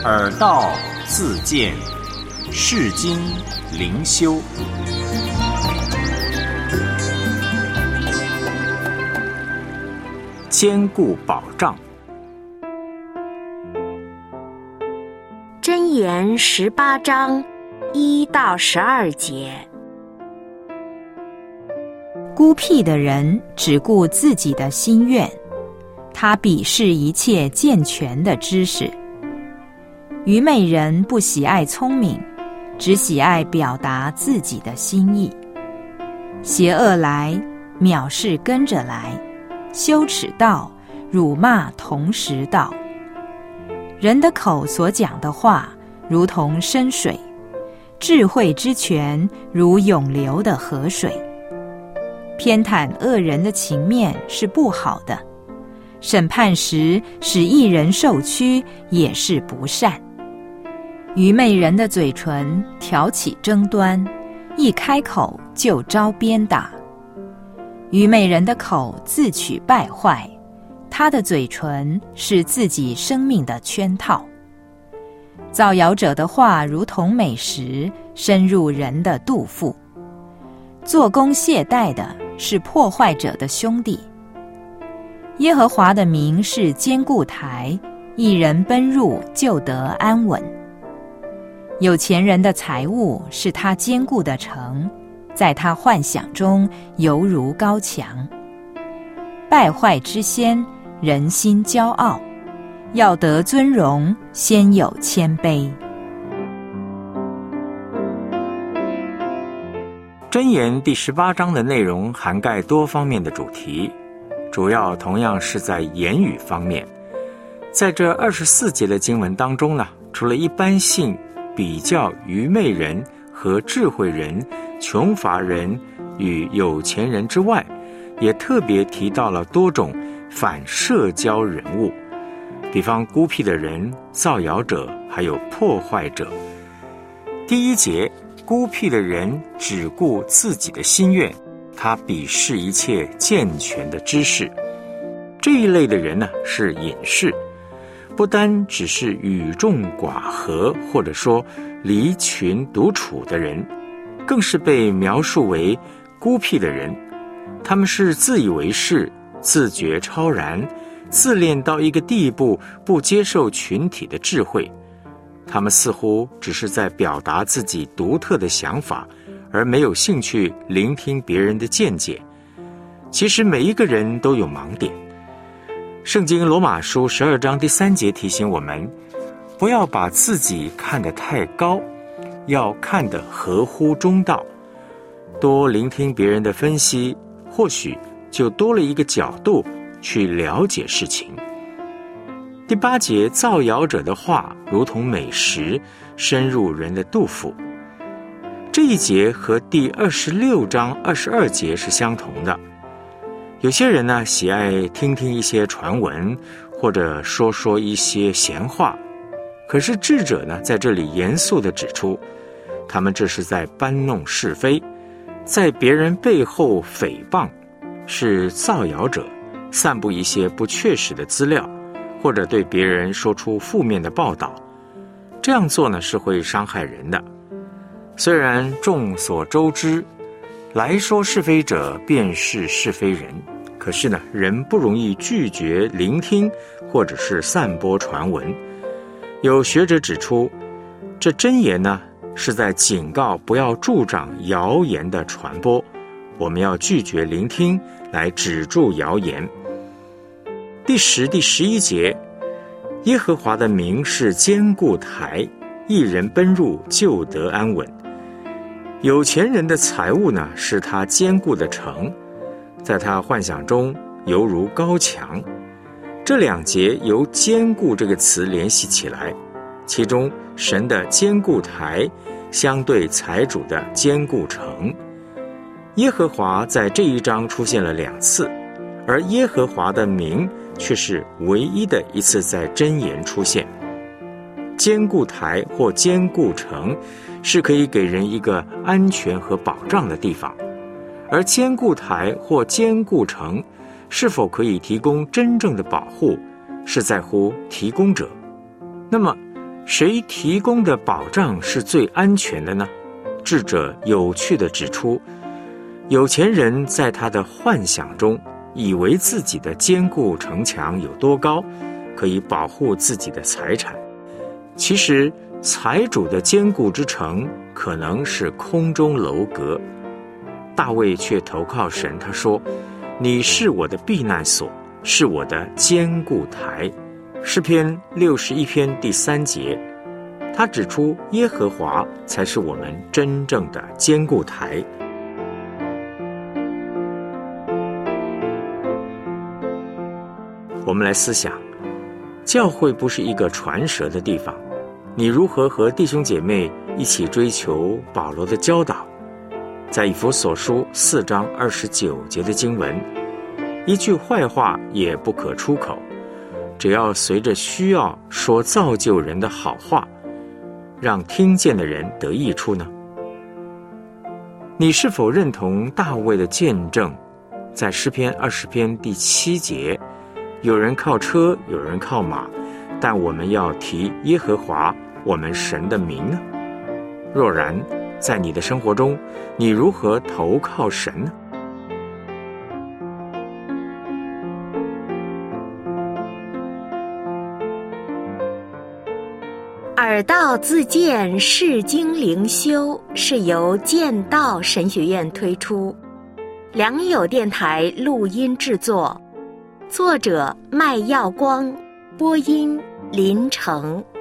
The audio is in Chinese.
耳道自见，世经灵修。坚固保障。 箴言18章1到12节。 孤僻的人只顾自己的心愿，他鄙视一切健全的知识。愚昧人不喜爱聪明，只喜爱表达自己的心意。邪恶来，藐视跟着来；羞耻到，辱骂同时到。人的口所讲的话，如同深水；智慧之泉，如涌流的河水。偏袒恶人的情面是不好的，审判时使一人受屈，也是不善。愚昧人的嘴唇挑起争端，一开口就招鞭打。愚昧人的口自取败坏，他的嘴唇是自己生命的圈套。造谣者的话如同美食，深入人的肚腹。做工懈怠的是破坏者的兄弟。耶和华的名是坚固台，一人奔入就得安稳。有钱人的财物是他坚固的城，在他幻想中犹如高墙。败坏之先，人心骄傲；要得尊荣，先有谦卑。 箴言第18章的内容涵盖多方面的主题，主要同样是在言语方面。在这24节的经文当中呢，除了一般性比较愚昧人和智慧人、穷乏人与有钱人之外，也特别提到了多种反社交人物，比方孤僻的人、造谣者，还有破坏者。第1节，孤僻的人只顾自己的心愿，他鄙视一切健全的知识。这一类的人呢，是隐士，不单只是与众寡合，或者说离群独处的人，更是被描述为孤僻的人。他们是自以为是，自觉超然，自恋到一个地步，不接受群体的智慧。他们似乎只是在表达自己独特的想法，而没有兴趣聆听别人的见解。其实每一个人都有盲点。圣经罗马书12章第3节提醒我们，不要把自己看得太高，要看得合乎中道。多聆听别人的分析，或许就多了一个角度去了解事情。第8节，造谣者的话如同美食，深入人的肚腹。这一节和第26章22节是相同的。有些人呢，喜爱听听一些传闻，或者说一些闲话。可是智者呢，在这里严肃地指出，他们这是在搬弄是非，在别人背后诽谤，是造谣者，散布一些不确实的资料，或者对别人说出负面的报道。这样做呢，是会伤害人的。虽然众所周知，来说是非者便是是非人，可是呢，人不容易拒绝聆听或者是散播传闻。有学者指出，这箴言呢，是在警告不要助长谣言的传播，我们要拒绝聆听，来止住谣言。第10、第11节，耶和华的名是坚固台，一人奔入就得安稳。有钱人的财物呢，是他坚固的城，在他幻想中犹如高墙。这2节由坚固这个词联系起来，其中神的坚固台相对财主的坚固城。耶和华在这一章出现了2次，而耶和华的名却是唯一的一次在箴言出现。坚固台或坚固城是可以给人一个安全和保障的地方，而坚固台或坚固城是否可以提供真正的保护，是在乎提供者。那么谁提供的保障是最安全的呢？智者有趣地指出，有钱人在他的幻想中以为自己的坚固城墙有多高，可以保护自己的财产。其实财主的坚固之城可能是空中楼阁。大卫却投靠神，他说，你是我的避难所，是我的坚固台。诗篇61篇第3节，他指出耶和华才是我们真正的坚固台。我们来思想，教会不是一个传舌的地方，你如何和弟兄姐妹一起追求保罗的教导？在以弗所书4章29节的经文，一句坏话也不可出口，只要随着需要说造就人的好话，让听见的人得益处呢？你是否认同大卫的见证？在诗篇20篇第7节，有人靠车，有人靠马，但我们要提耶和华我们神的名呢？若然，在你的生活中，你如何投靠神呢？ 耳道自荐释经灵修是由剑道神学院推出，良友电台录音制作，作者麦耀光，播音林成。